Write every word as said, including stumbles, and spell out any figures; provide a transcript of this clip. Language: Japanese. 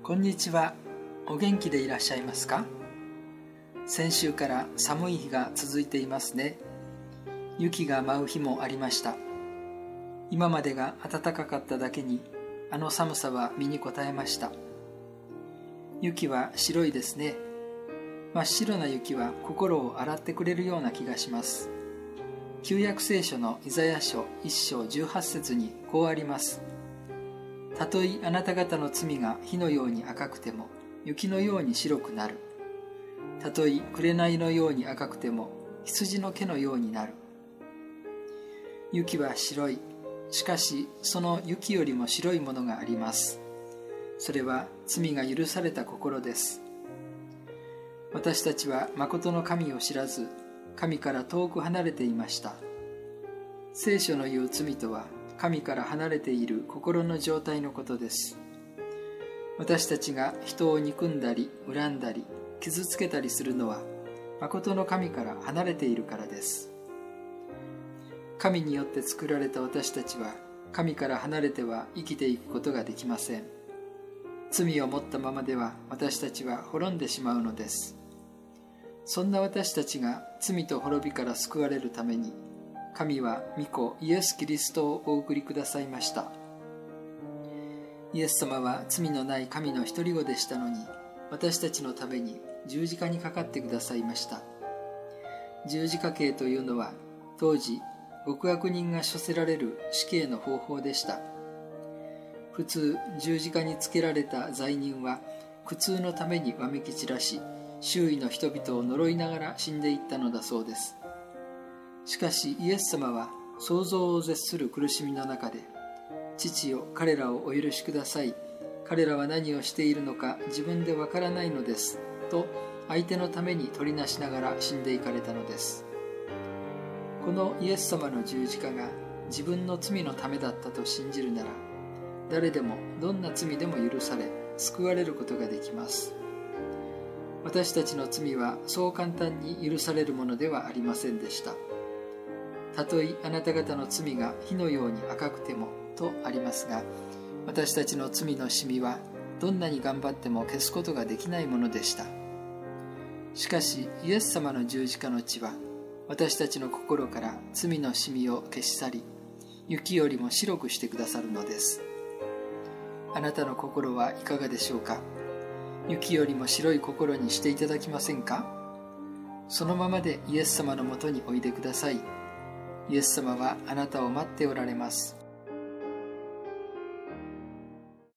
こんにちは。お元気でいらっしゃいますか？先週から寒い日が続いていますね。雪が舞う日もありました。今までが暖かかっただけに、あの寒さは身にこたえました。雪は白いですね。真っ白な雪は心を洗ってくれるような気がします。旧約聖書のイザヤ書一章十八節にこうあります。たとえあなた方の罪が火のように赤くても雪のように白くなる。たとえ紅のように赤くても羊の毛のようになる。雪は白い。しかしその雪よりも白いものがあります。それは罪が許された心です。私たちは誠の神を知らず、神から遠く離れていました。聖書の言う罪とは、神から離れている心の状態のことです。私たちが人を憎んだり、恨んだり、傷つけたりするのは、誠の神から離れているからです。神によって作られた私たちは、神から離れては生きていくことができません。罪を持ったままでは私たちは滅んでしまうのです。そんな私たちが罪と滅びから救われるために、神は御子イエス・キリストをお送りくださいました。イエス様は罪のない神の一人子でしたのに、私たちのために十字架にかかってくださいました。十字架刑というのは、当時極悪人が処せられる死刑の方法でした。普通、十字架につけられた罪人は苦痛のためにわめき散らし、周囲の人々を呪いながら死んでいったのだそうです。しかしイエス様は想像を絶する苦しみの中で、父よ、彼らをお許しください。彼らは何をしているのか自分でわからないのです。と相手のために取りなしながら死んでいかれたのです。このイエス様の十字架が自分の罪のためだったと信じるなら、誰でもどんな罪でも許され、救われることができます。私たちの罪はそう簡単に許されるものではありませんでした。たとえあなた方の罪が火のように赤くてもとありますが、私たちの罪のシミはどんなに頑張っても消すことができないものでした。しかしイエス様の十字架の血は私たちの心から罪のシミを消し去り、雪よりも白くしてくださるのです。あなたの心はいかがでしょうか？雪よりも白い心にしていただきませんか？そのままでイエス様のもとにおいでください。イエス様はあなたを待っておられます。